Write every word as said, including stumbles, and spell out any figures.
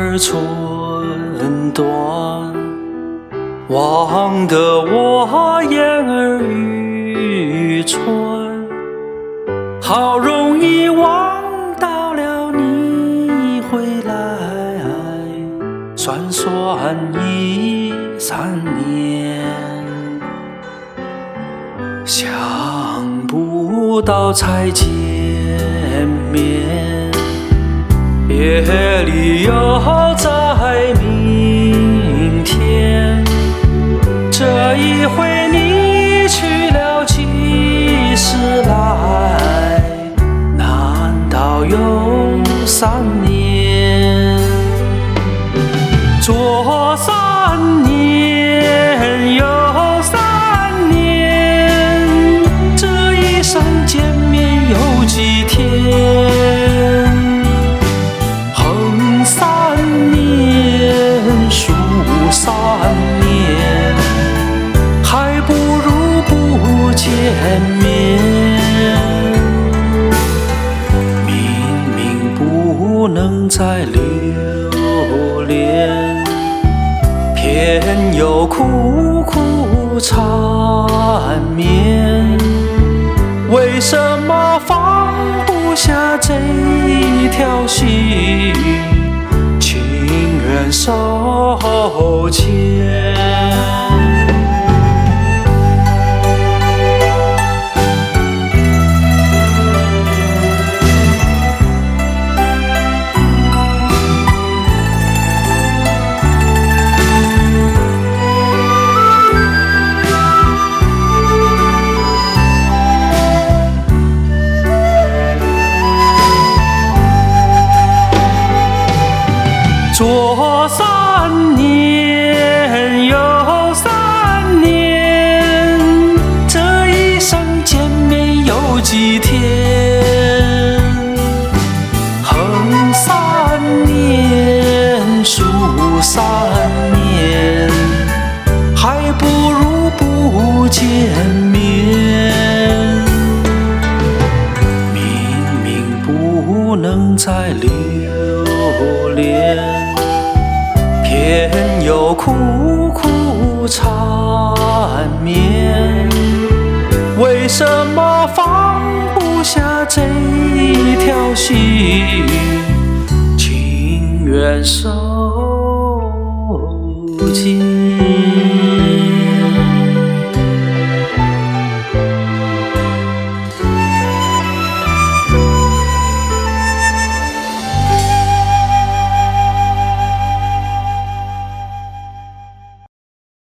儿寸断，望得我眼儿欲穿。好容易望到了你回来，算算已三年。想不到才见面，别离又在明天。这一回你去了几时来？难道有三年？左三年右三年，这一生见面有几天？横三年竖三年，还不如不见面。明明不能再留恋，偏又苦苦缠绵。为什么放不下这条心，情愿手牵？左三年右三年，这一生见面有几天？横三年竖三年，还不如不见面。明明不能再留恋，偏又苦苦缠绵。为什么放不下这条心，情愿手牵？